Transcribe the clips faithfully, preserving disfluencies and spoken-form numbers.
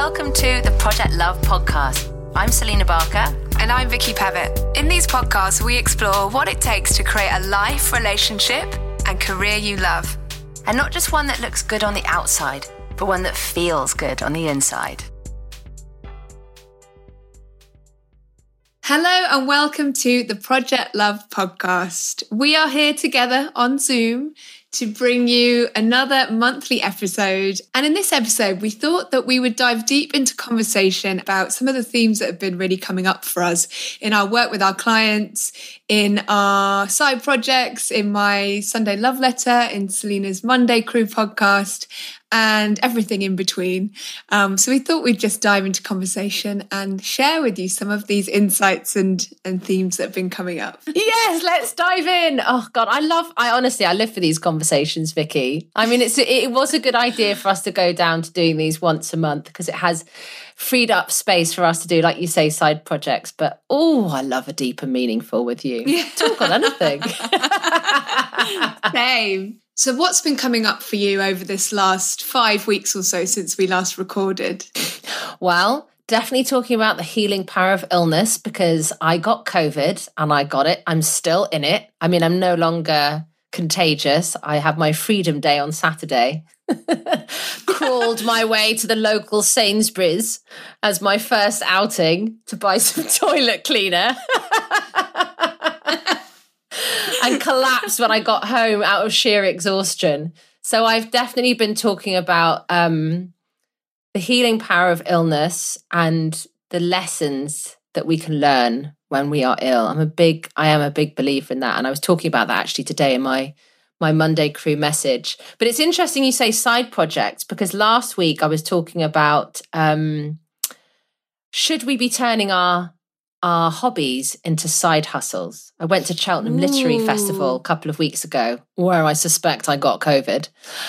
Welcome to the Project Love podcast. I'm Selena Barker. And I'm Vicky Pevitt. In these podcasts, we explore what it takes to create a life, relationship, and career you love. And not just one that looks good on the outside, but one that feels good on the inside. Hello and welcome to the Project Love podcast. We are here together on Zoom to bring you another monthly episode. And in this episode, we thought that we would dive deep into conversation about some of the themes that have been really coming up for us in our work with our clients, in our side projects, in my Sunday Love Letter, in Selena's Monday Crew podcast, and everything in between. Um, so we thought we'd just dive into conversation and share with you some of these insights and, and themes that have been coming up. Yes, let's dive in. Oh God, I love, I honestly, I live for these conversations, Vicky. I mean, it's it was a good idea for us to go down to doing these once a month because it has freed up space for us to do, like you say, side projects. But oh, I love a deep and meaningful with you. Yeah. Talk on anything. Same. So what's been coming up for you over this last five weeks or so since we last recorded? Well, definitely talking about the healing power of illness because I got COVID and I got it. I'm still in it. I mean, I'm no longer contagious. I have my Freedom Day on Saturday. Crawled my way to the local Sainsbury's as my first outing to buy some toilet cleaner. And collapsed when I got home out of sheer exhaustion. So I've definitely been talking about um, the healing power of illness and the lessons that we can learn when we are ill. I'm a big, I am a big believer in that. And I was talking about that actually today in my, my Monday Crew message. But it's interesting you say side projects because last week I was talking about um, should we be turning our our hobbies into side hustles. I went to Cheltenham Ooh. Literary Festival a couple of weeks ago, where I suspect I got COVID.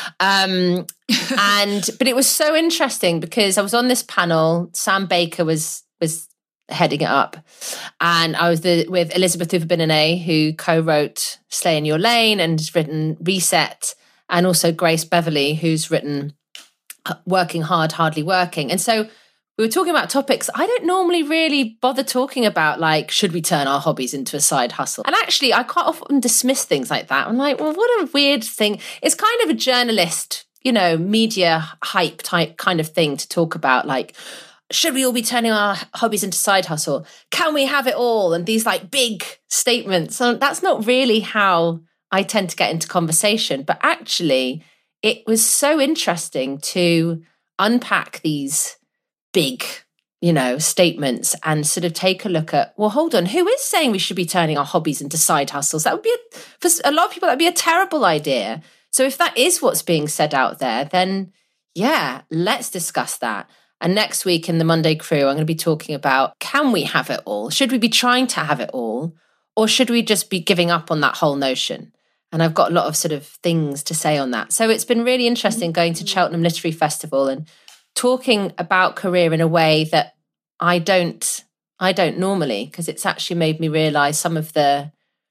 Um, and but it was so interesting because I was on this panel. Sam Baker was was heading it up, and I was the, with Elizabeth Uviebinené, who co-wrote "Slay in Your Lane" and has written "Reset," and also Grace Beverley, who's written "Working Hard, Hardly Working," and so. We were talking about topics I don't normally really bother talking about, like, should we turn our hobbies into a side hustle? And actually, I quite often dismiss things like that. I'm like, well, what a weird thing. It's kind of a journalist, you know, media hype type kind of thing to talk about, like, should we all be turning our hobbies into side hustle? Can we have it all? And these, like, big statements. And that's not really how I tend to get into conversation. But actually, it was so interesting to unpack these big, you know, statements and sort of take a look at, well, hold on, who is saying we should be turning our hobbies into side hustles? That would be, a, for a lot of people, that'd be a terrible idea. So if that is what's being said out there, then yeah, let's discuss that. And next week in the Monday Crew, I'm going to be talking about, can we have it all? Should we be trying to have it all? Or should we just be giving up on that whole notion? And I've got a lot of sort of things to say on that. So it's been really interesting going to Cheltenham Literary Festival and talking about career in a way that I don't, I don't normally, because it's actually made me realise some of the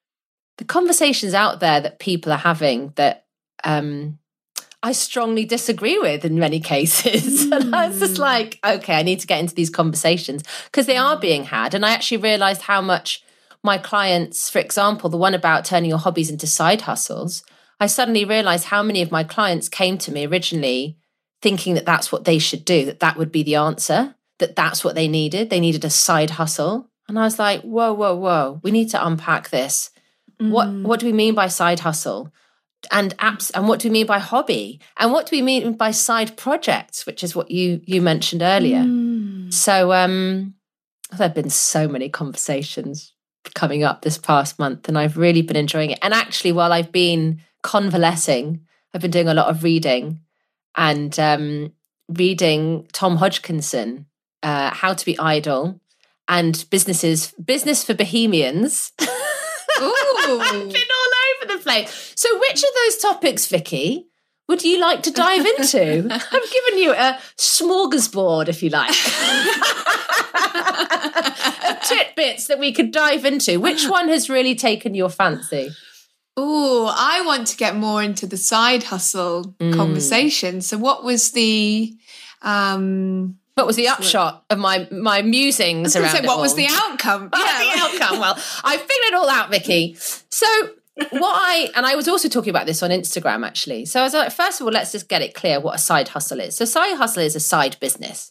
the conversations out there that people are having that um, I strongly disagree with in many cases. Mm. And I was just like, okay, I need to get into these conversations because they are being had. And I actually realised how much my clients, for example, the one about turning your hobbies into side hustles, I suddenly realised how many of my clients came to me originally thinking that that's what they should do, that that would be the answer, that that's what they needed. They needed a side hustle. And I was like, whoa, whoa, whoa, we need to unpack this. Mm. What what do we mean by side hustle? And apps, and what do we mean by hobby? And what do we mean by side projects, which is what you you mentioned earlier. Mm. So um, there have been so many conversations coming up this past month, and I've really been enjoying it. And actually, while I've been convalescing, I've been doing a lot of reading. And um, reading Tom Hodgkinson, uh, How to Be Idle, and businesses, Business for Bohemians. Ooh. I've been all over the place. So which of those topics, Vicky, would you like to dive into? I've given you a smorgasbord, if you like. Of tidbits that we could dive into. Which one has really taken your fancy? Oh, I want to get more into the side hustle mm. conversation. So what was the, um, What was the upshot of my my musings I was around say, it what all? was the outcome? What yeah. was the outcome? Well, I figured it all out, Vicky. So what I, and I was also talking about this on Instagram, actually. So I was like, first of all, let's just get it clear what a side hustle is. So side hustle is a side business.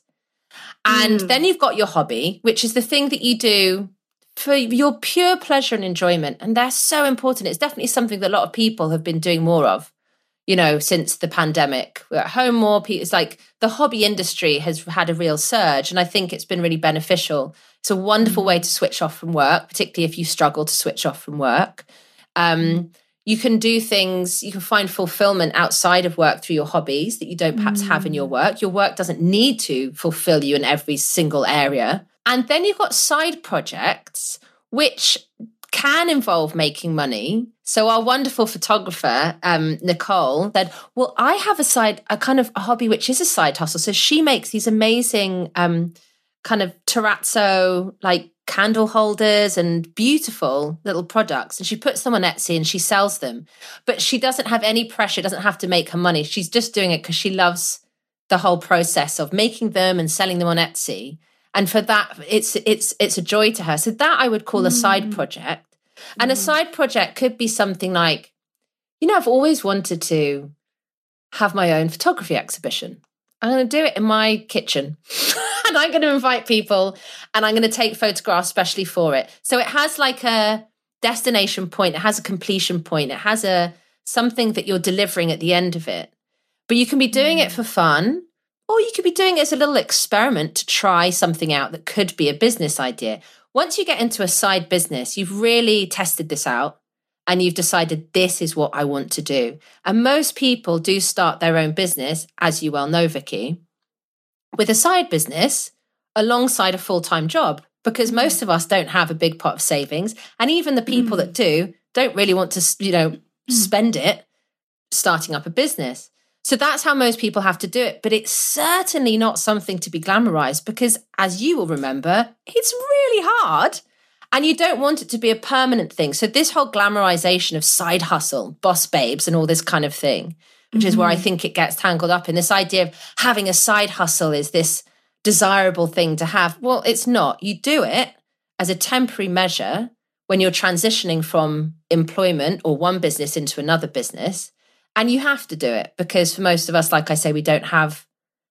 And mm. then you've got your hobby, which is the thing that you do for your pure pleasure and enjoyment. And they're so important. It's definitely something that a lot of people have been doing more of, you know, since the pandemic. We're at home more. It's like the hobby industry has had a real surge. And I think it's been really beneficial. It's a wonderful mm. way to switch off from work, particularly if you struggle to switch off from work. Um, mm. You can do things, you can find fulfillment outside of work through your hobbies that you don't perhaps mm. have in your work. Your work doesn't need to fulfill you in every single area. And then you've got side projects, which can involve making money. So our wonderful photographer, um, Nicole, said, well, I have a side, a kind of a hobby, which is a side hustle. So she makes these amazing um, kind of terrazzo, like candle holders and beautiful little products. And she puts them on Etsy and she sells them. But she doesn't have any pressure, doesn't have to make her money. She's just doing it because she loves the whole process of making them and selling them on Etsy. And for that, it's it's it's a joy to her. So that I would call mm. a side project. And mm. a side project could be something like, you know, I've always wanted to have my own photography exhibition. I'm going to do it in my kitchen. And I'm going to invite people and I'm going to take photographs specially for it. So it has like a destination point. It has a completion point. It has a something that you're delivering at the end of it. But you can be doing mm. it for fun. Or you could be doing it as a little experiment to try something out that could be a business idea. Once you get into a side business, you've really tested this out and you've decided this is what I want to do. And most people do start their own business, as you well know, Vicky, with a side business alongside a full-time job, because most of us don't have a big pot of savings. And even the people mm. that do don't really want to, you know, mm. spend it starting up a business. So that's how most people have to do it. But it's certainly not something to be glamorized because, as you will remember, it's really hard and you don't want it to be a permanent thing. So this whole glamorization of side hustle, boss babes and all this kind of thing, which mm-hmm. is where I think it gets tangled up in this idea of having a side hustle is this desirable thing to have. Well, it's not. You do it as a temporary measure when you're transitioning from employment or one business into another business. And you have to do it because for most of us, like I say, we don't have,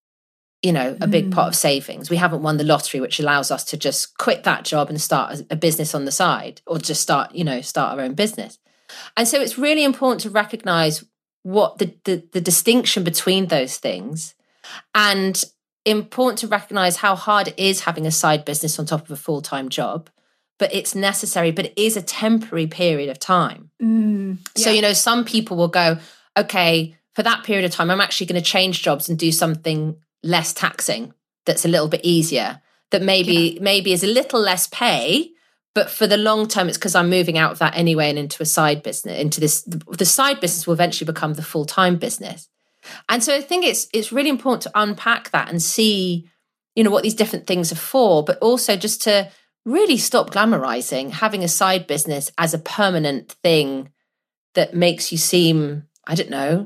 you know, a big mm. pot of savings. We haven't won the lottery, which allows us to just quit that job and start a business on the side or just start, you know, start our own business. And so it's really important to recognize what the, the, the distinction between those things and important to recognize how hard it is having a side business on top of a full-time job. But it's necessary, but it is a temporary period of time. Mm, yeah. So, you know, some people will go, okay, for that period of time, I'm actually going to change jobs and do something less taxing that's a little bit easier, that maybe yeah. maybe is a little less pay, but for the long term, it's because I'm moving out of that anyway and into a side business, into this, the side business will eventually become the full-time business. And so I think it's it's really important to unpack that and see, you know, what these different things are for, but also just to really stop glamorizing having a side business as a permanent thing that makes you seem, I don't know,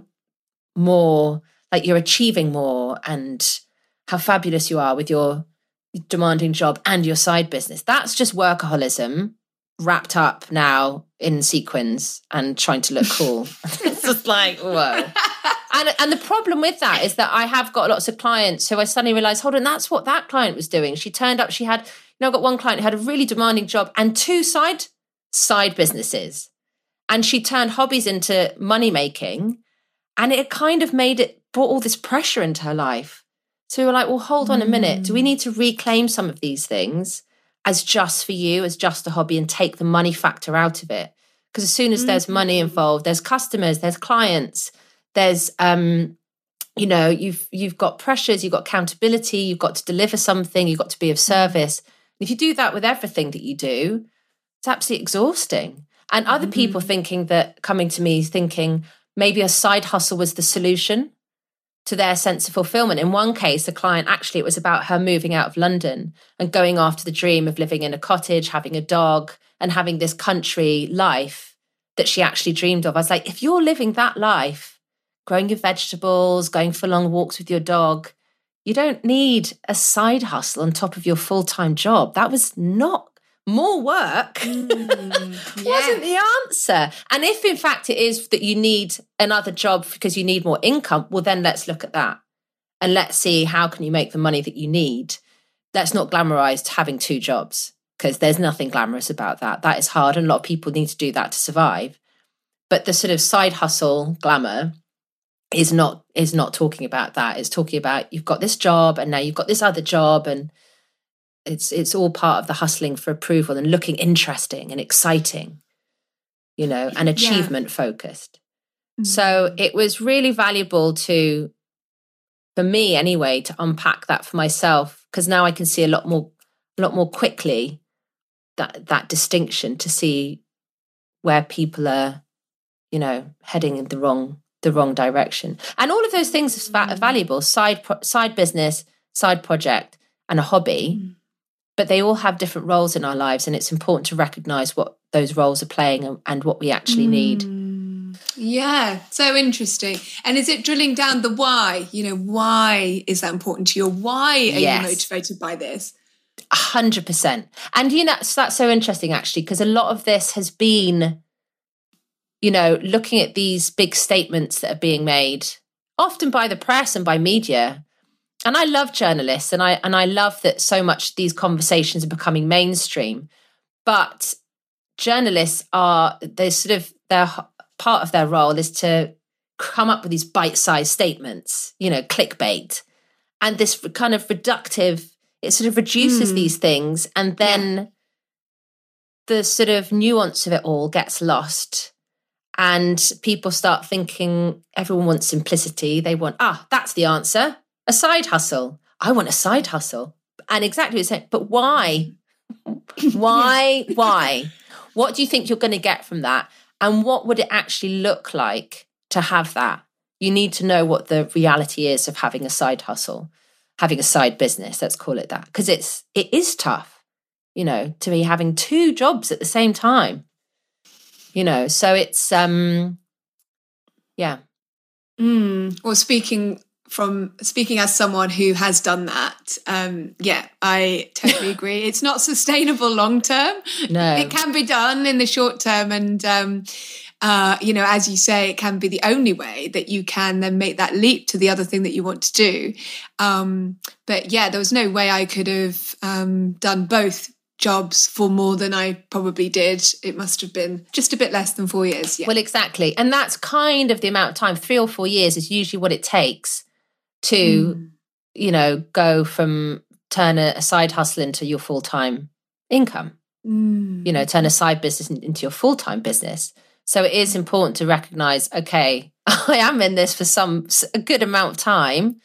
more like you're achieving more and how fabulous you are with your demanding job and your side business. That's just workaholism wrapped up now in sequins and trying to look cool. It's just like, whoa. And, and the problem with that is that I have got lots of clients who I suddenly realize, hold on, that's what that client was doing. She turned up, she had, you know, I've got one client who had a really demanding job and two side side businesses. And she turned hobbies into money making. And it kind of made it, brought all this pressure into her life. So we were like, well, hold on a minute. Do we need to reclaim some of these things as just for you, as just a hobby and take the money factor out of it? Because as soon as mm-hmm. there's money involved, there's customers, there's clients, there's, um, you know, you've you've got pressures, you've got accountability, you've got to deliver something, you've got to be of service. And if you do that with everything that you do, it's absolutely exhausting. And other mm-hmm. people thinking that, coming to me thinking maybe a side hustle was the solution to their sense of fulfillment. In one case, a client, actually, it was about her moving out of London and going after the dream of living in a cottage, having a dog and having this country life that she actually dreamed of. I was like, if you're living that life, growing your vegetables, going for long walks with your dog, You don't need a side hustle on top of your full-time job. That was not more work. Mm, yeah. Wasn't the answer. And if in fact it is that you need another job because you need more income, well, then let's look at that. And let's see how can you make the money that you need. Let's not glamorize having two jobs, because there's nothing glamorous about that. That is hard, and a lot of people need to do that to survive. But the sort of side hustle glamour is not is not talking about that. It's talking about you've got this job and now you've got this other job, and it's it's all part of the hustling for approval and looking interesting and exciting, you know, and achievement yeah. focused. Mm-hmm. So it was really valuable to, for me anyway, to unpack that for myself, because now I can see a lot more a lot more quickly that that distinction, to see where people are, you know, heading in the wrong the wrong direction. And all of those things are valuable: side side business, side project, and a hobby. Mm. But they all have different roles in our lives, and it's important to recognize what those roles are playing and, and what we actually mm. need. Yeah, so interesting. And is it drilling down the why? You know, why is that important to you? Why are yes. you motivated by this? A hundred percent. And you know, that's, that's so interesting actually, because a lot of this has been, you know, looking at these big statements that are being made, often by the press and by media. And I love journalists, and I and I love that so much these conversations are becoming mainstream. But journalists are, they sort of, their part of their role is to come up with these bite-sized statements, you know, clickbait, and this kind of reductive. It sort of reduces mm. these things, and then yeah. the sort of nuance of it all gets lost. And people start thinking everyone wants simplicity. They want, ah, that's the answer. A side hustle. I want a side hustle. And exactly the same. But why? why? Why? What do you think you're going to get from that? And what would it actually look like to have that? You need to know what the reality is of having a side hustle, having a side business, let's call it that. Because it's it is tough, you know, to be having two jobs at the same time. You know, so it's, um, yeah. Mm. Well, speaking from, speaking as someone who has done that, um, yeah, I totally agree. It's not sustainable long term. No. It can be done in the short term. And, um, uh, you know, as you say, it can be the only way that you can then make that leap to the other thing that you want to do. Um, but yeah, there was no way I could have um, done both jobs for more than I probably did. It must have been just a bit less than four years. Yeah. Well, exactly. And that's kind of the amount of time. Three or four years is usually what it takes to, mm. you know, go from turn a, a side hustle into your full-time income, mm. you know, turn a side business into your full-time business. So it is important to recognize, okay, I am in this for some, a good amount of time.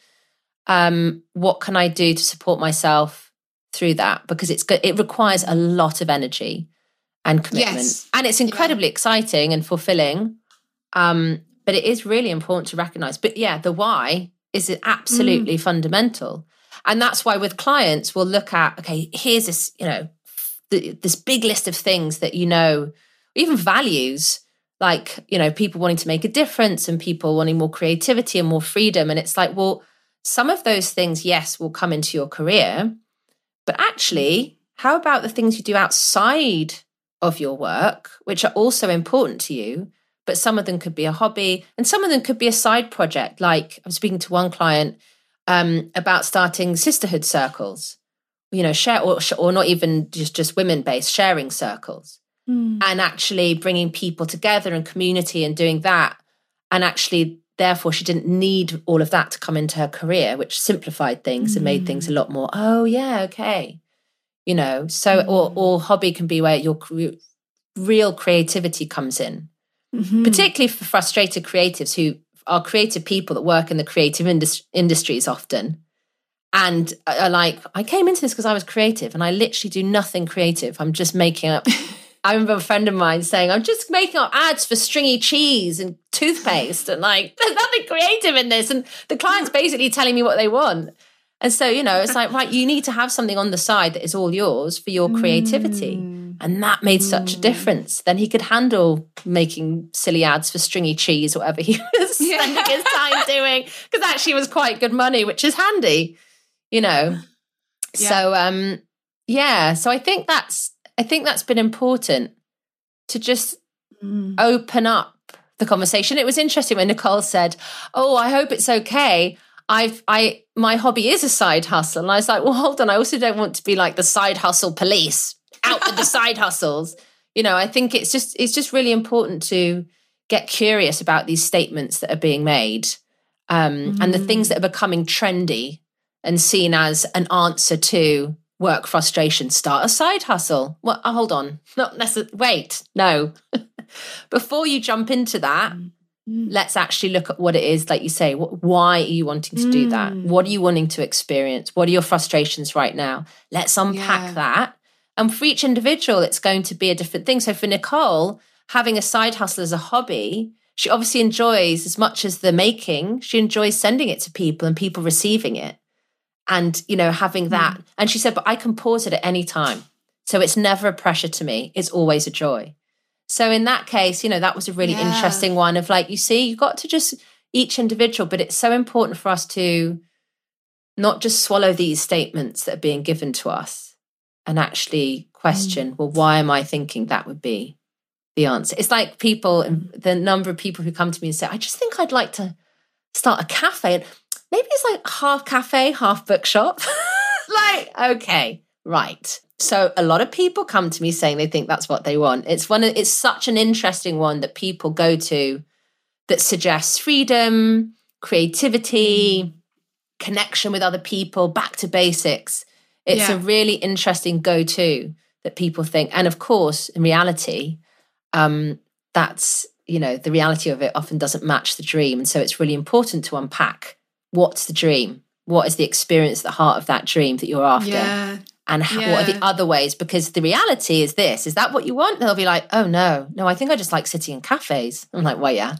Um, what can I do to support myself through that? Because it's good. It requires a lot of energy and commitment, yes. and it's incredibly yeah. exciting and fulfilling. Um, but it is really important to recognize. But yeah, the why is absolutely mm. fundamental, and that's why with clients we'll look at, okay, here's this, you know, th- this big list of things that you know, even values, like, you know, people wanting to make a difference and people wanting more creativity and more freedom, and it's like, well, some of those things, yes, will come into your career. But actually, how about the things you do outside of your work, which are also important to you, but some of them could be a hobby and some of them could be a side project. Like I was speaking to one client um, about starting sisterhood circles, you know, share or, or not even just, just women-based sharing circles mm. and actually bringing people together and community and doing that. And actually, therefore, she didn't need all of that to come into her career, which simplified things mm. and made things a lot more, oh, yeah, okay. You know, so, mm. or, or hobby can be where your real creativity comes in, mm-hmm. particularly for frustrated creatives who are creative people that work in the creative indus- industries often and are like, I came into this because I was creative and I literally do nothing creative. I'm just making up. I remember a friend of mine saying, I'm just making up ads for stringy cheese and toothpaste and like, there's nothing creative in this. And the client's basically telling me what they want. And so, you know, it's like, right, you need to have something on the side that is all yours for your creativity. Mm. And that made such a difference. Then he could handle making silly ads for stringy cheese, whatever he was spending his time doing, because actually it was quite good money, which is handy. you know. Yeah. So, um, yeah. So I think that's, I think that's been important to just mm. open up the conversation. It was interesting when Nicole said, oh, I hope it's okay. I've, I, my hobby is a side hustle. And I was like, well, hold on. I also don't want to be like the side hustle police, out with the side hustles. You know, I think it's just, it's just really important to get curious about these statements that are being made um, mm. and the things that are becoming trendy and seen as an answer to work frustration. Start a side hustle. Well, oh, hold on. Not necessarily. Wait, no. Before you jump into that, mm. let's actually look at what it is, like you say. What, why are you wanting to do that? Mm. What are you wanting to experience? What are your frustrations right now? Let's unpack Yeah. that. And for each individual, it's going to be a different thing. So for Nicole, having a side hustle as a hobby, she obviously enjoys, as much as the making, she enjoys sending it to people and people receiving it. And, you know, having that. Mm. And she said, but I can pause it at any time. So it's never a pressure to me. It's always a joy. So in that case, you know, that was a really yeah. interesting one of like, you see, you've got to just each individual, but it's so important for us to not just swallow these statements that are being given to us and actually question, mm. well, why am I thinking that would be the answer? It's like people, the number of people who come to me and say, I just think I'd like to start a cafe. And maybe it's like half cafe, half bookshop. Like, okay, right. So a lot of people come to me saying they think that's what they want. It's one. Of, it's such an interesting one that people go to that suggests freedom, creativity, connection with other people, back to basics. It's yeah. a really interesting go-to that people think. And of course, in reality, um, that's, you know, the reality of it often doesn't match the dream. And so it's really important to unpack what's the dream? What is the experience at the heart of that dream that you're after? Yeah. And how, yeah. what are the other ways? Because the reality is this, is that what you want? They'll be like, oh no, no, I think I just like sitting in cafes. I'm like, well, yeah.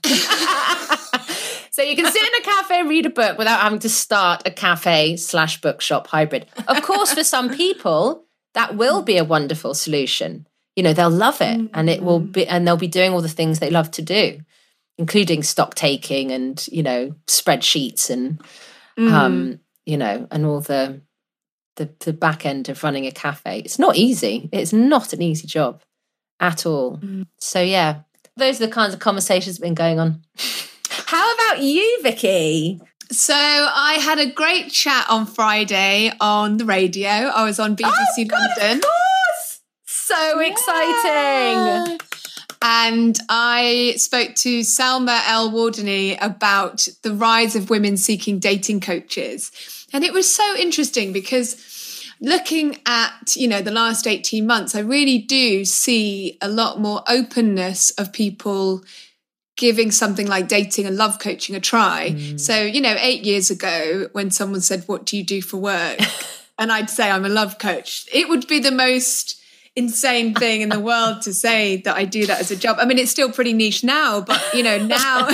So you can sit in a cafe and read a book without having to start a cafe slash bookshop hybrid. Of course, for some people, that will be a wonderful solution. You know, they'll love it mm-hmm. and it will be, and they'll be doing all the things they love to do, including stock taking and, you know, spreadsheets and, mm. um, you know, and all the, the, the back end of running a cafe. It's not easy. It's not an easy job at all. Mm. So yeah, those are the kinds of conversations that have been going on. How about you, Vicky? So I had a great chat on Friday on the radio. I was on B B C oh, London. God, of course! So yeah. exciting. And I spoke to Salma El-Wardani about the rise of women seeking dating coaches. And it was so interesting because looking at, you know, the last eighteen months, I really do see a lot more openness of people giving something like dating and love coaching a try. Mm. So, you know, eight years ago, when someone said, what do you do for work? And I'd say I'm a love coach. It would be the most insane thing in the world to say that I do that as a job. I mean, it's still pretty niche now, but, you know, now,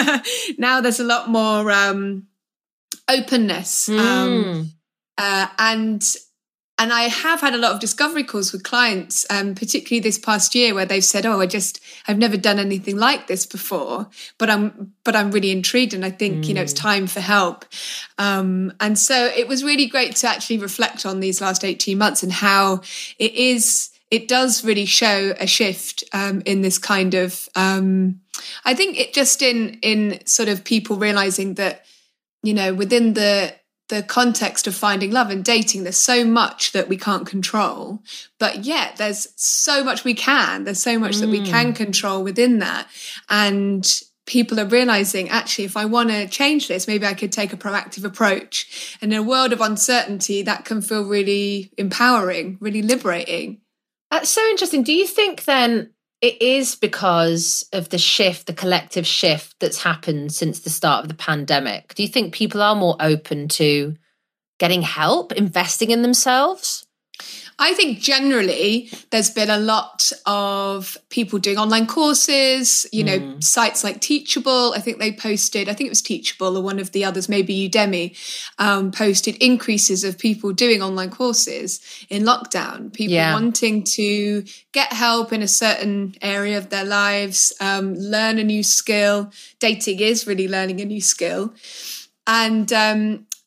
now there's a lot more um, openness. Mm. Um, uh, and And I have had a lot of discovery calls with clients, um, particularly this past year, where they've said, "Oh, I just I've never done anything like this before, but I'm but I'm really intrigued, and I think mm. you know it's time for help." Um, and so it was really great to actually reflect on these last eighteen months and how it is. It does really show a shift um, in this kind of. Um, I think it just in in sort of people realizing that you know within the. the context of finding love and dating, there's so much that we can't control, but yet there's so much we can. There's so much mm. that we can control within that. And people are realizing, actually, if I want to change this, maybe I could take a proactive approach. And in a world of uncertainty, that can feel really empowering, really liberating. That's so interesting. Do you think then it is because of the shift, the collective shift that's happened since the start of the pandemic? Do you think people are more open to getting help, investing in themselves? I think generally there's been a lot of people doing online courses, you know, mm. sites like Teachable. I think they posted, I think it was Teachable or one of the others, maybe Udemy, um, posted increases of people doing online courses in lockdown, people yeah. wanting to get help in a certain area of their lives, um, learn a new skill. Dating is really learning a new skill. And, um,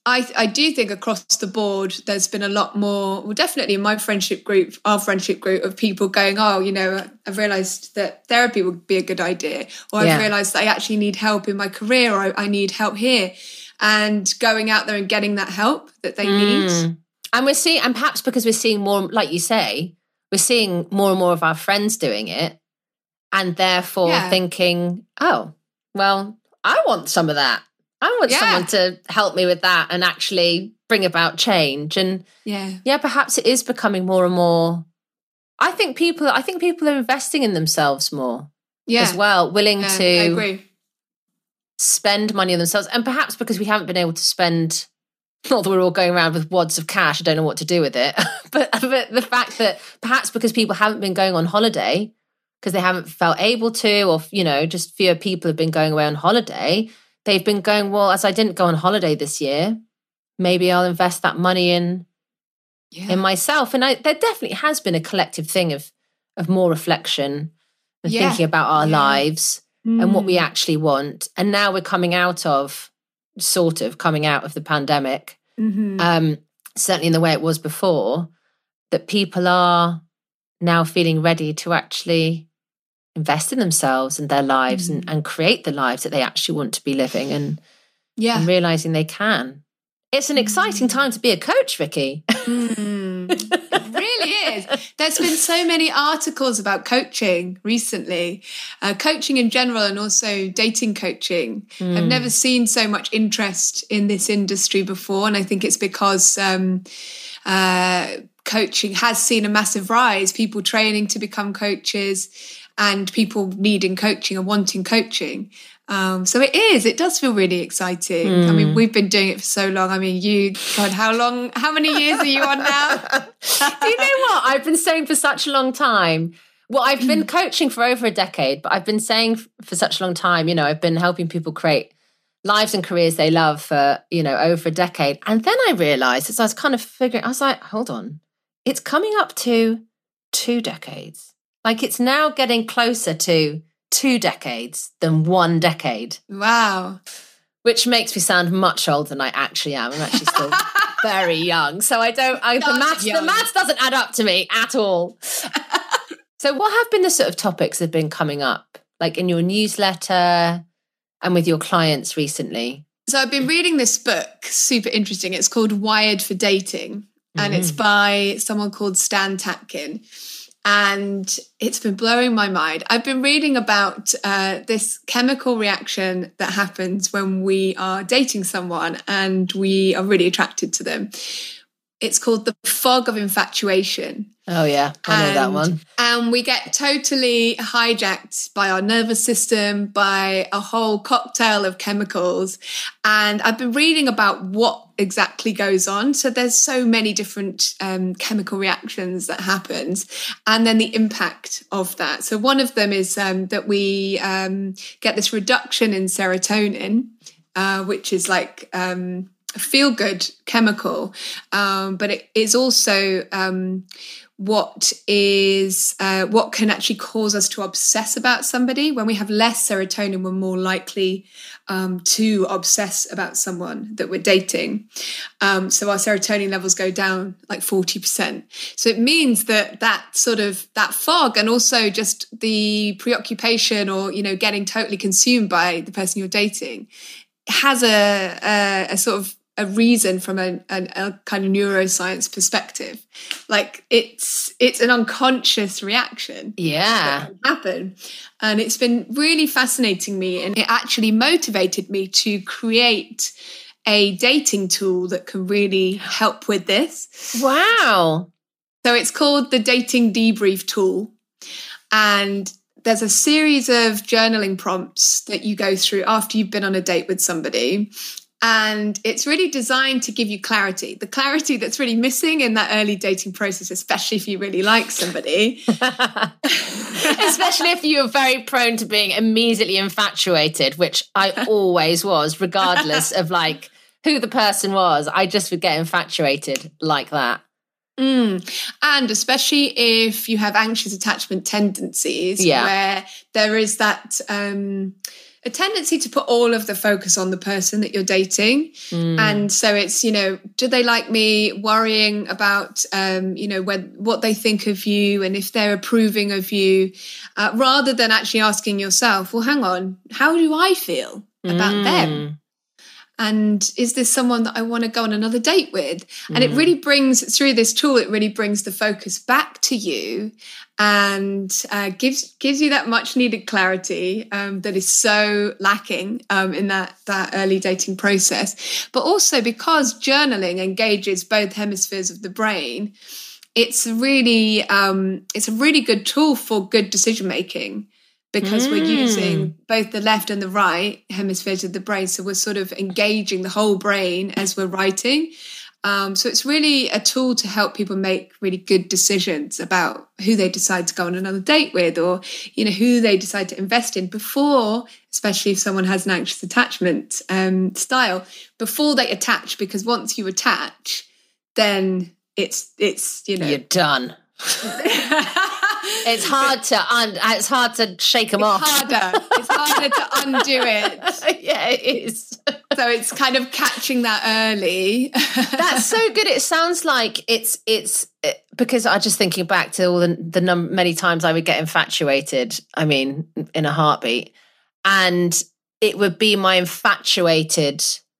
I, I do think across the board, there's been a lot more, well, definitely in my friendship group, our friendship group of people going, oh, you know, I've realised that therapy would be a good idea. Or I've Yeah. realised that I actually need help in my career, or I, I need help here. And going out there and getting that help that they need. Mm. And we're seeing, and perhaps because we're seeing more, like you say, we're seeing more and more of our friends doing it. And therefore Yeah. thinking, oh, well, I want some of that. I want Yeah. someone to help me with that and actually bring about change. And Yeah. yeah, perhaps it is becoming more and more. I think people, I think people are investing in themselves more Yeah. as well, willing Yeah, to I agree. spend money on themselves. And perhaps because we haven't been able to spend, not that we're all going around with wads of cash, I don't know what to do with it, but, but the fact that perhaps because people haven't been going on holiday, because they haven't felt able to, or, you know, just fewer people have been going away on holiday, they've been going, well, as I didn't go on holiday this year, maybe I'll invest that money in Yeah. in myself. And I, there definitely has been a collective thing of of more reflection and Yeah. thinking about our Yeah. lives and what we Mm. actually want. And now we're coming out of, sort of coming out of the pandemic, Mhm. um, certainly in the way it was before, that people are now feeling ready to actually invest in themselves and their lives Mm. and, and create the lives that they actually want to be living, and, Yeah. and realizing they can. It's an exciting time to be a coach, Vicky. Mm. It really is. There's been so many articles about coaching recently, uh, coaching in general, and also dating coaching. Mm. I've never seen so much interest in this industry before, and I think it's because um, uh, coaching has seen a massive rise, people training to become coaches and people needing coaching and wanting coaching. Um, so it is, it does feel really exciting. Mm. I mean, we've been doing it for so long. I mean, you, God, how long, how many years are you on now? Do you know what I've been saying for such a long time? Well, I've been coaching for over a decade, but I've been saying for such a long time, you know, I've been helping people create lives and careers they love for, you know, over a decade. And then I realized, as I was kind of figuring, I was like, hold on, it's coming up to two decades. Like, it's now getting closer to two decades than one decade. Wow. Which makes me sound much older than I actually am. I'm actually still very young. So I don't, I, the, That's maths, the young. maths doesn't add up to me at all. So what have been the sort of topics that have been coming up, like in your newsletter and with your clients recently? So I've been reading this book, super interesting. It's called Wired for Dating, and Mm. it's by someone called Stan Tatkin. And it's been blowing my mind. I've been reading about uh, this chemical reaction that happens when we are dating someone and we are really attracted to them. It's called the fog of infatuation. Oh, yeah, I know that And- one. And we get totally hijacked by our nervous system, by a whole cocktail of chemicals. And I've been reading about what exactly goes on. So there's so many different um, chemical reactions that happens, and then the impact of that. So one of them is um, that we um, get this reduction in serotonin, uh, which is like um, a feel-good chemical, um, but it is also um, what is uh, what can actually cause us to obsess about somebody. When we have less serotonin, we're more likely um, to obsess about someone that we're dating. Um, so our serotonin levels go down like forty percent. So it means that that sort of that fog, and also just the preoccupation, or, you know, getting totally consumed by the person you're dating, has a, a, a sort of a reason from a, a, a kind of neuroscience perspective. Like it's it's an unconscious reaction Yeah. that can happen. And it's been really fascinating me, and it actually motivated me to create a dating tool that can really help with this. Wow. So it's called the Dating Debrief Tool. And there's a series of journaling prompts that you go through after you've been on a date with somebody. And it's really designed to give you clarity, the clarity that's really missing in that early dating process, especially if you really like somebody. Especially if you're very prone to being immediately infatuated, which I always was, regardless of like who the person was. I just would get infatuated like that. Mm. And especially if you have anxious attachment tendencies, yeah. where there is that um, a tendency to put all of the focus on the person that you're dating. Mm. And so it's, you know, do they like me? Worrying about, um, you know, when, what they think of you and if they're approving of you, uh, rather than actually asking yourself, well, hang on, how do I feel about Mm. them? And is this someone that I want to go on another date with? And mm. it really brings, through this tool, it really brings the focus back to you and uh, gives gives you that much needed clarity um, that is so lacking um, in that, that early dating process. But also because journaling engages both hemispheres of the brain, it's really um, it's a really good tool for good decision making. Because mm. we're using both the left and the right hemispheres of the brain. So we're sort of engaging the whole brain as we're writing. Um, so it's really a tool to help people make really good decisions about who they decide to go on another date with, or, you know, who they decide to invest in before, especially if someone has an anxious attachment um, style, before they attach. Because once you attach, then it's, it's you know. You're done. It's hard to un- it's hard to shake them it's off. Harder. It's harder to undo it. Yeah, it is. So it's kind of catching that early. That's so good. It sounds like it's it's it, because I'm just thinking back to all the the num- many times I would get infatuated. I mean, in a heartbeat, and it would be my infatuated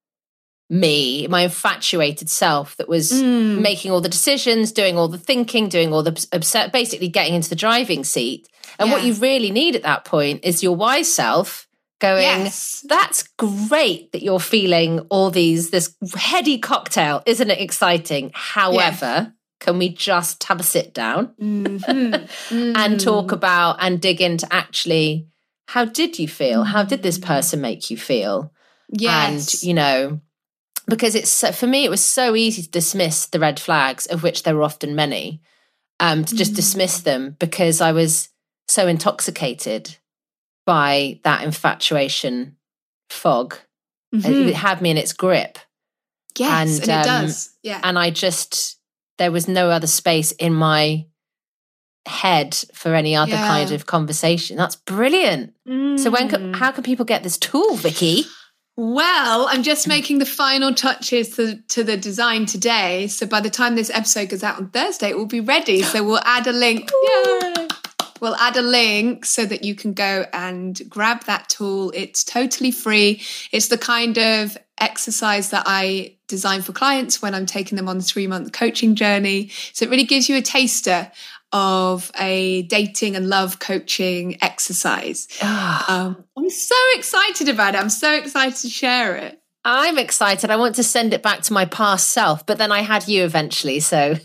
me, my infatuated self that was mm. making all the decisions, doing all the thinking, doing all the upset, basically getting into the driving seat. And yeah. what you really need at that point is your wise self going, yes. that's great that you're feeling all these, this heady cocktail. Isn't it exciting? However, yeah. can we just have a sit down mm-hmm. mm. and talk about and dig into actually, how did you feel? How did this person make you feel? Yes. And, you know, because it's, for me, it was so easy to dismiss the red flags, of which there were often many, um, to just mm. dismiss them because I was so intoxicated by that infatuation fog. Mm-hmm. It had me in its grip. Yes, and, and it um, does. Yeah. And I just, there was no other space in my head for any other yeah. kind of conversation. That's brilliant. Mm. So when, can, how can people get this tool, Vicky? Well, I'm just making the final touches to, to the design today. So by the time this episode goes out on Thursday, it will be ready. So we'll add a link. Yay! We'll add a link so that you can go and grab that tool. It's totally free. It's the kind of exercise that I design for clients when I'm taking them on the three-month coaching journey. So it really gives you a taster of a dating and love coaching exercise. um, I'm so excited about it. I'm so excited to share it. I'm excited. I want to send it back to my past self, but then I had you eventually, so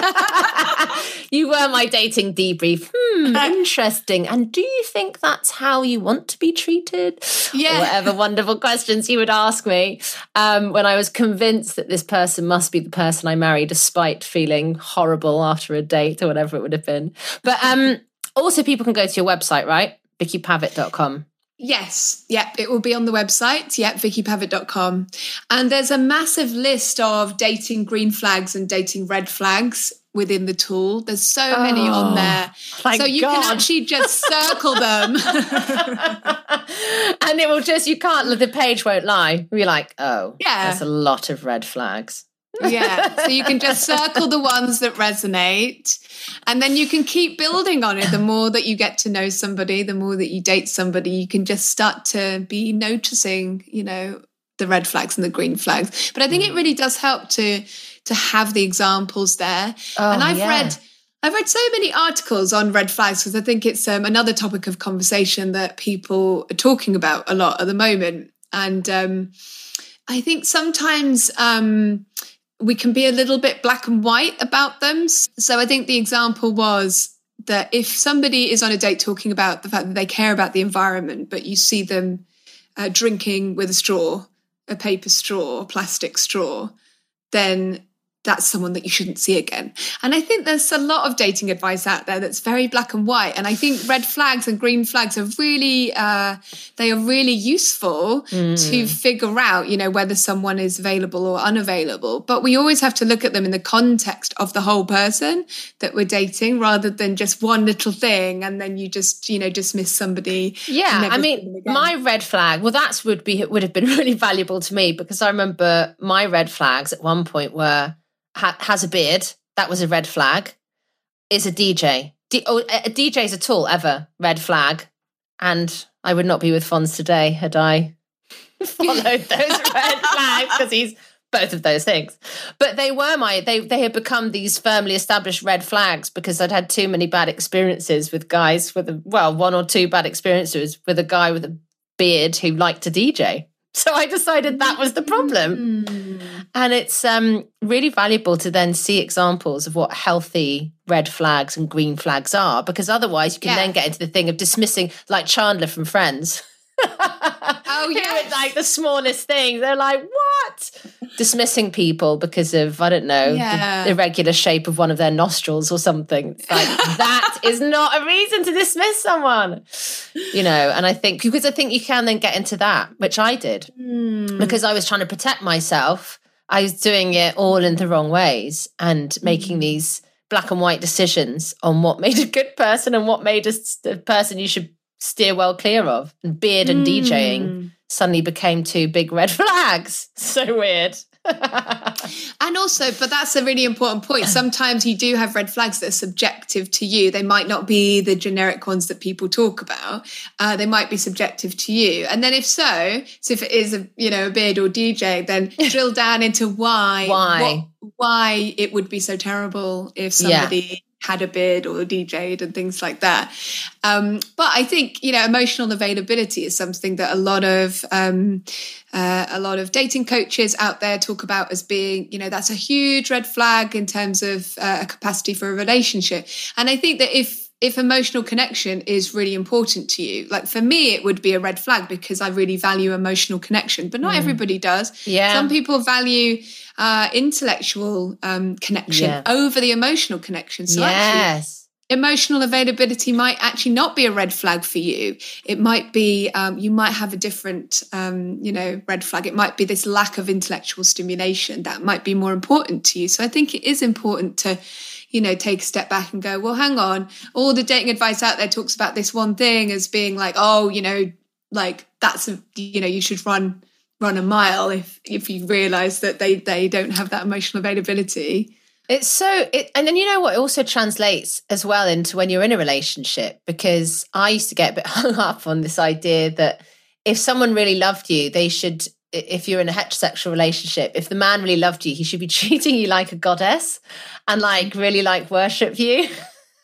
you were my dating debrief. Hmm, interesting. And do you think that's how you want to be treated? Yeah. Or whatever wonderful questions you would ask me um, when I was convinced that this person must be the person I marry, despite feeling horrible after a date or whatever it would have been. But um, also people can go to your website, right? vicky pavitt dot com. Yes. Yep. It will be on the website. Yep. vicky pavitt dot com. And there's a massive list of dating green flags and dating red flags within the tool. There's so many oh, on there. So you God. can actually just circle them. And it will just, you can't, the page won't lie. You're like, oh, yeah. there's a lot of red flags. Yeah. So you can just circle the ones that resonate. And then you can keep building on it. The more that you get to know somebody, the more that you date somebody, you can just start to be noticing, you know, the red flags and the green flags. But I think it really does help to to have the examples there. Oh, and I've yeah. read I've read so many articles on red flags because I think it's um, another topic of conversation that people are talking about a lot at the moment. And um, I think sometimes um, we can be a little bit black and white about them. So I think the example was that if somebody is on a date talking about the fact that they care about the environment, but you see them uh, drinking with a straw, a paper straw, a plastic straw, then that's someone that you shouldn't see again. And I think there's a lot of dating advice out there that's very black and white. And I think red flags and green flags are really, uh, they are really useful mm. to figure out, you know, whether someone is available or unavailable. But we always have to look at them in the context of the whole person that we're dating, rather than just one little thing and then you just, you know, dismiss somebody. Yeah, I mean, my red flag, well, that's would be would have been really valuable to me, because I remember my red flags at one point were, Ha- has a beard, that was a red flag, is a D J. D- oh, a D J's at all, ever, red flag. And I would not be with Fonz today had I followed those red flags, because he's both of those things. But they were my, they they had become these firmly established red flags, because I'd had too many bad experiences with guys with, a, well, one or two bad experiences with a guy with a beard who liked to D J. So I decided that was the problem. Mm. And it's um, really valuable to then see examples of what healthy red flags and green flags are, because otherwise you can yeah. then get into the thing of dismissing, like Chandler from Friends. Oh, yeah. Like the smallest things. They're like, what? Dismissing people because of, I don't know, yeah. the irregular shape of one of their nostrils or something. It's like, that is not a reason to dismiss someone. You know, and I think, because I think you can then get into that, which I did. Mm. Because I was trying to protect myself. I was doing it all in the wrong ways and mm. making these black and white decisions on what made a good person and what made a, a person you should steer well clear of. And beard and mm. DJing suddenly became two big red flags. So weird. And also, but that's a really important point. Sometimes you do have red flags that are subjective to you. They might not be the generic ones that people talk about. Uh, they might be subjective to you. And then if so, so if it is a, you know, a beard or D J, then drill down into why, why, what, why it would be so terrible if somebody yeah. had a beard or D J'd and things like that. Um, but I think, you know, emotional availability is something that a lot of um, uh, a lot of dating coaches out there talk about as being, you know, that's a huge red flag in terms of uh, a capacity for a relationship. And I think that if if emotional connection is really important to you, like for me, it would be a red flag because I really value emotional connection, but not mm. everybody does. Yeah. Some people value uh, intellectual um, connection yeah. over the emotional connection. So yes. actually, emotional availability might actually not be a red flag for you. It might be, um, you might have a different, um, you know, red flag. It might be this lack of intellectual stimulation that might be more important to you. So I think it is important to, you know, take a step back and go, well, hang on, all the dating advice out there talks about this one thing as being like, oh, you know, like that's, a, you know, you should run, run a mile if, if you realize that they, they don't have that emotional availability. It's so, it, and then you know what, it also translates as well into when you're in a relationship, because I used to get a bit hung up on this idea that if someone really loved you, they should, if you're in a heterosexual relationship, if the man really loved you, he should be treating you like a goddess and like really like worship you. And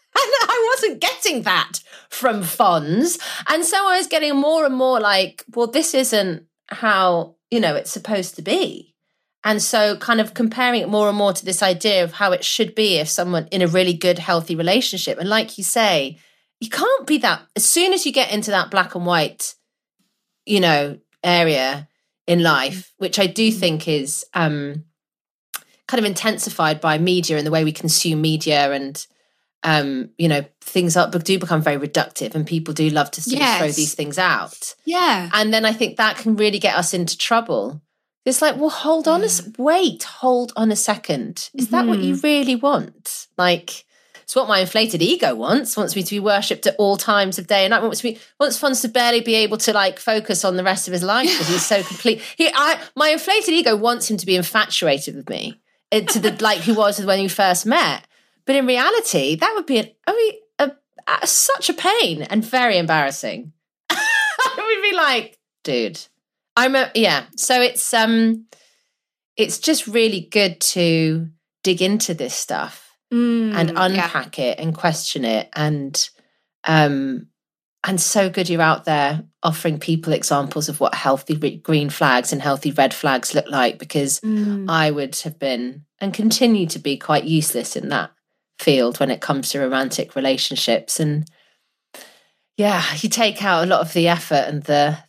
I wasn't getting that from Fonz. And so I was getting more and more like, well, this isn't how, you know, it's supposed to be. And so kind of comparing it more and more to this idea of how it should be if someone in a really good, healthy relationship. And like you say, you can't be that, as soon as you get into that black and white, you know, area in life, which I do think is um, kind of intensified by media and the way we consume media, and um, you know, things are, do become very reductive, and people do love to sort yes. of throw these things out. Yeah, and then I think that can really get us into trouble. It's like, well, hold on, a, wait, hold on a second. Is mm-hmm. that what you really want? Like, it's what my inflated ego wants. Wants me to be worshipped at all times of day and night. Wants me wants Fonz to barely be able to like focus on the rest of his life because he's so complete. He, I, my inflated ego wants him to be infatuated with me, to the like he was when we first met. But in reality, that would be an, I mean, a, a, such a pain and very embarrassing. I would be like, dude, I'm a yeah. So it's um, it's just really good to dig into this stuff. Mm, and unpack yeah. it and question it, and um and so good you're out there offering people examples of what healthy re- green flags and healthy red flags look like, because mm. I would have been and continue to be quite useless in that field when it comes to romantic relationships. And yeah, you take out a lot of the effort and the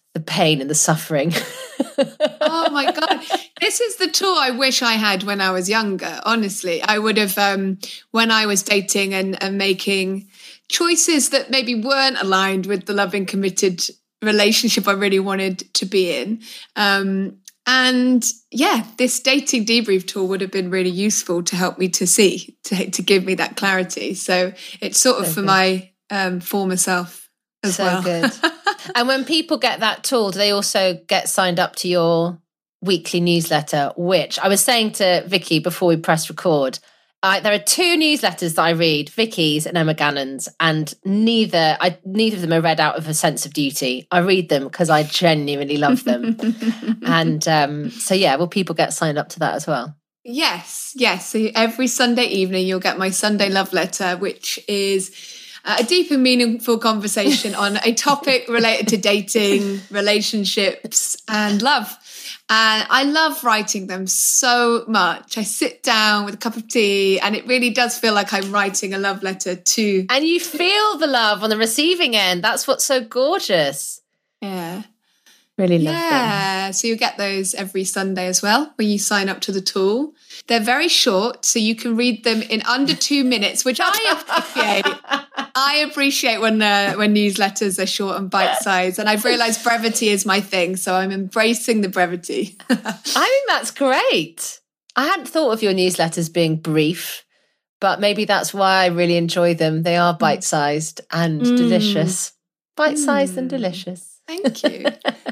the pain and the suffering. Oh my God. This is the tool I wish I had when I was younger. Honestly, I would have, um, when I was dating and, and making choices that maybe weren't aligned with the loving, committed relationship I really wanted to be in. Um, and yeah, this dating debrief tool would have been really useful to help me to see, to, to give me that clarity. So it's sort of so for good. my um, former self as so well. Good. And when people get that tool, do they also get signed up to your weekly newsletter, which I was saying to Vicky before we press record, I, there are two newsletters that I read, Vicky's and Emma Gannon's, and neither I neither of them are read out of a sense of duty. I read them because I genuinely love them. And um, so, yeah, will people get signed up to that as well? Yes, yes. So every Sunday evening, you'll get my Sunday love letter, which is a deep and meaningful conversation on a topic related to dating, relationships, and love. And I love writing them so much. I sit down with a cup of tea and it really does feel like I'm writing a love letter to... And you feel the love on the receiving end. That's what's so gorgeous. Yeah. Really love yeah. them. Yeah, so you get those every Sunday as well when you sign up to the tool. They're very short, so you can read them in under two minutes, which I appreciate. I appreciate when uh, when newsletters are short and bite-sized, and I've realised brevity is my thing, so I'm embracing the brevity. I think that's great. I hadn't thought of your newsletters being brief, but maybe that's why I really enjoy them. They are bite-sized and mm. delicious. Bite-sized mm. and delicious. Thank you.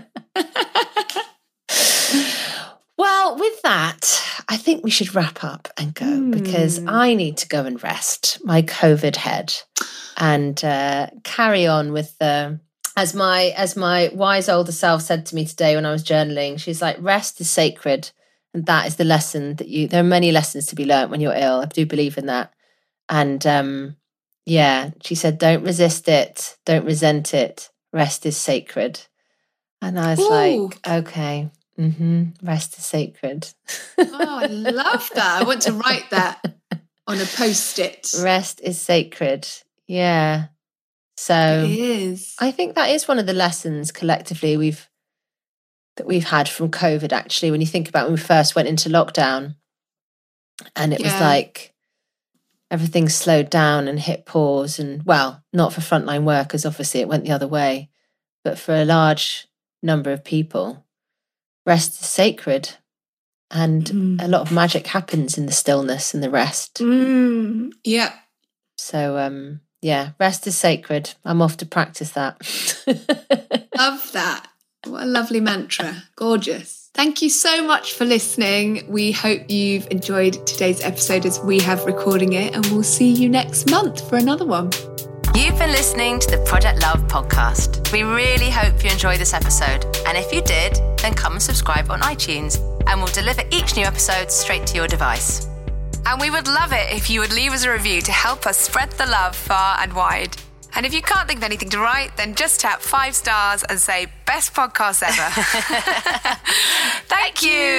Well, with that, I think we should wrap up and go mm. because I need to go and rest my COVID head and uh, carry on with the, as my as my wise older self said to me today when I was journaling, she's like, rest is sacred. And that is the lesson that you, there are many lessons to be learnt when you're ill. I do believe in that. And um, yeah, she said, don't resist it. Don't resent it. Rest is sacred. And I was Ooh. like, okay. Mm-hmm. Rest is sacred. Oh, I love that. I want to write that on a post-it. Rest is sacred. Yeah. So it is. I think that is one of the lessons collectively we've that we've had from COVID, actually, when you think about when we first went into lockdown and it yeah. was like everything slowed down and hit pause, and well, not for frontline workers, obviously it went the other way, but for a large number of people, rest is sacred, and mm. a lot of magic happens in the stillness and the rest. Mm. Yeah. So, um, yeah, rest is sacred. I'm off to practice that. Love that. What a lovely mantra. Gorgeous. Thank you so much for listening. We hope you've enjoyed today's episode as we have recording it, and we'll see you next month for another one. You've been listening to the Project Love podcast. We really hope you enjoyed this episode. And if you did, then come and subscribe on iTunes and we'll deliver each new episode straight to your device. And we would love it if you would leave us a review to help us spread the love far and wide. And if you can't think of anything to write, then just tap five stars and say, best podcast ever. Thank you.